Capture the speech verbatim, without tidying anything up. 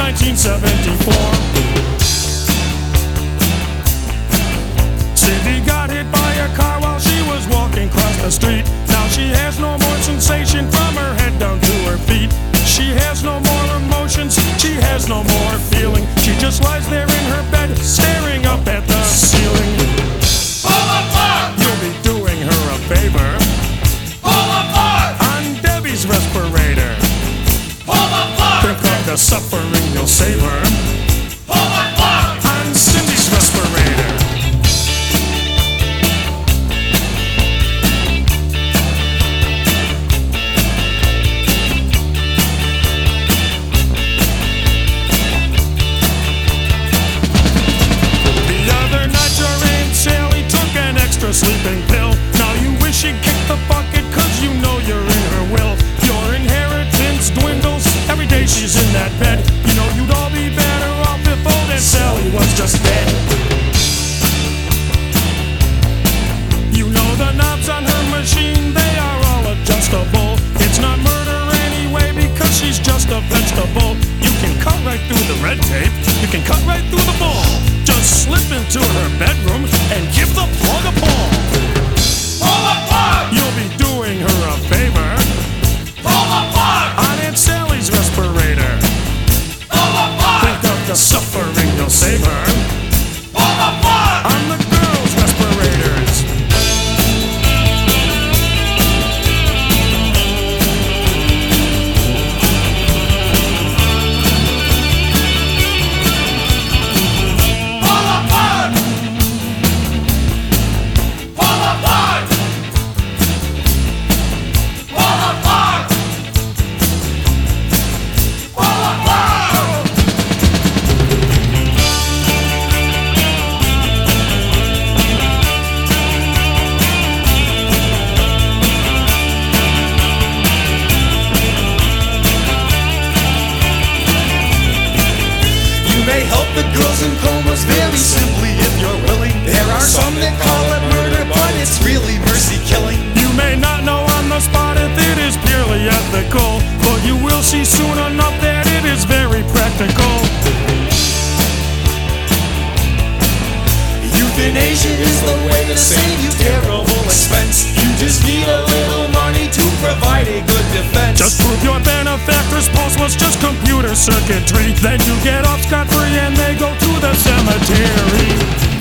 nineteen seventy-four. Cindy got hit by a car while she was walking across the street. Now she has no more sensation from her head down to her feet. She has no more emotions, she has no more feeling. She just lies there in her bed, staring up at the ceiling. Pull apart! You'll be doing her a favor. Pull apart! On Debbie's respirator. Pull apart! Think of the suffering you'll save her. Pull apart! On Cindy's respirator. A sleeping pill. Now you wish you'd kick the bucket cause you know you're in her will. Your inheritance dwindles every day she's in that bed. You know you'd all be better off if old Aunt Sally was just dead. You know the knobs on her machine, they are all adjustable. It's not murder anyway because she's just a vegetable. You can cut right through the red tape, you can cut right through the bull. Just slip into her bedroom and give the plug a pull. Pull apart! You'll be doing her a favor. Pull apart! On Aunt Sally's respirator. Pull apart! Think of the suffering you'll save her. Pull apart! On the girls' respirators. May help the girls in comas very simply if you're willing. There are some that call it murder, but it's really mercy killing. You may not know on the spot if it is purely ethical, but you will see soon enough that it is very practical. Euthanasia is the way to save you terrible expense. You just need a little money to provide a good defense. Just prove your benefactor's pulse was just computer circuitry. Then you get off scot-free and they go to the cemetery.